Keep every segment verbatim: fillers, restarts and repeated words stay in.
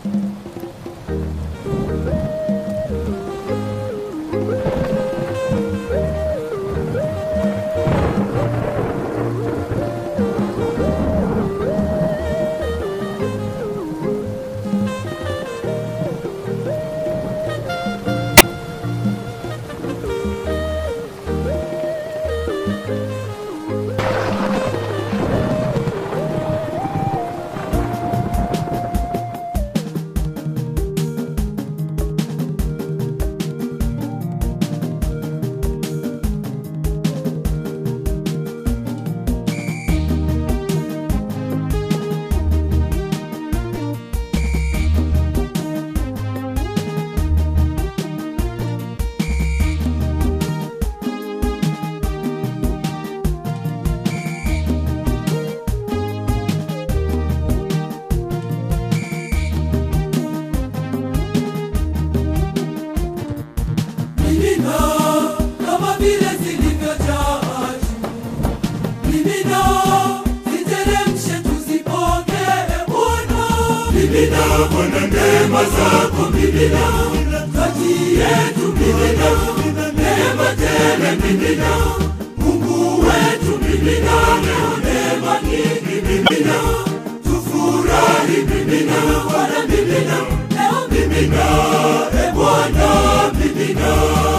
Mimina Bwana neema zako, mimina kati yetu, mimina neema tele, mimina Mungu wetu, mimina leo neema nyingi, mimina tufurahi, mimina Bwana, mimina leo, mimina e Bwana, mimina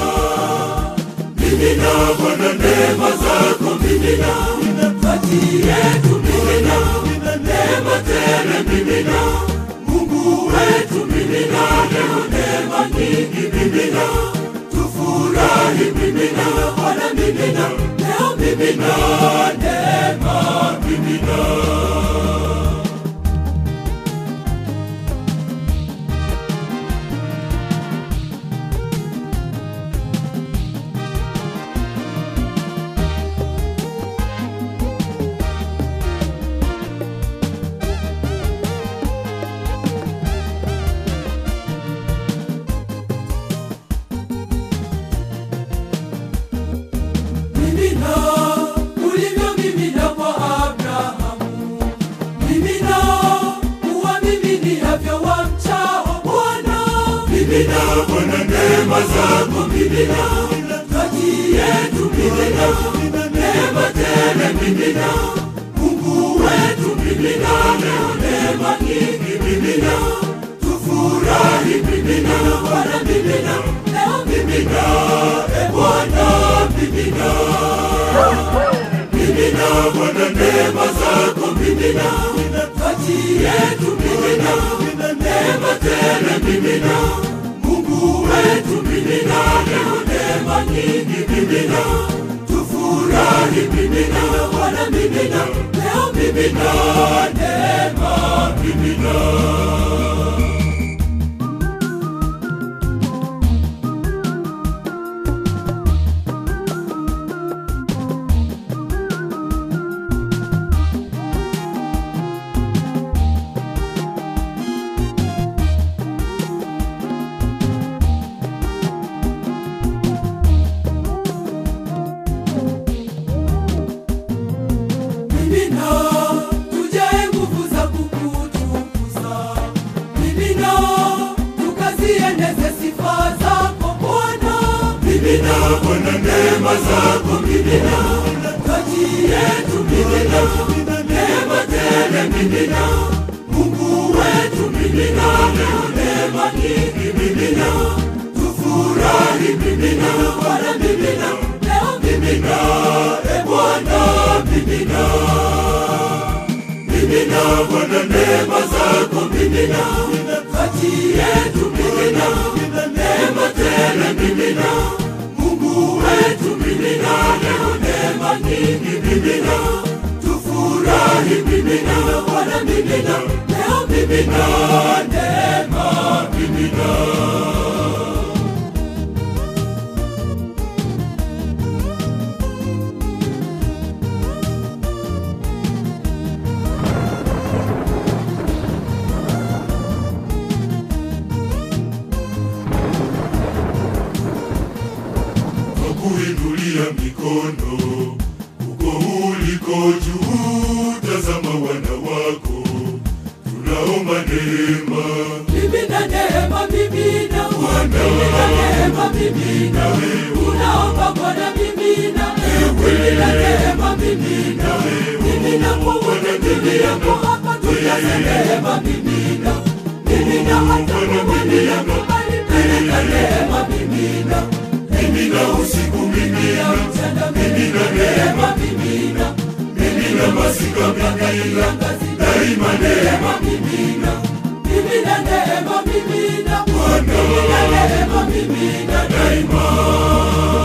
mimina Bwana neema zako, mimina kati yetu, mimina neema tele, mimina Mungu wetu, mimina leo neema nyingi, mimina tufurahi, mimina Bwana, mimina leo, mimina neema, mimina Mimina Bwana neema zako, mimina kati yetu, mimina neema tele, mimina Mungu wetu, mimina leo neema nyingi, mimina tufurahi, mimina Bwana, mimina leo, mimina e Bwana, mimina mimina Bwana neema zako, mimina kati yetu, mimina neema tele, mimina Mungu wetu, mimina leo neema nyingi, mimina tufurahi, mimina Bwana, mimina leo, mimina neema, mimina Mimina Bwana neema zako, mimina kati yetu, mimina neema tele, mimina Mungu wetu, mimina leo neema nyingi, mimina tufurahi, mimina Bwana, mimina leo, mimina e Bwana, mimina mimina Bwana neema zako, mimina kati yetu, mimina neema tele, mimina Mungu wetu, mimina leo neema nyingi, mimina tufurahi, mimina Bwana, mimina leo, mimina neema, mimina kuinulia mikono uko uliko juu, tazama wana wako, tunaomba neema. mimina neema, mimina. Unaomba Bwana, mimina. Mimina neema, mimina. Mimina kwa wote tulioko hapa, tujaze neema, mimina. Mimina hata kwa waliokubali, peleka neema, mimina. Mimina usiku, mimina mchana, mimina neema, mimina. Mimina masika, mimina daima neema, mimina. Mimina neema, mimina. Mimina neema, mimina daima.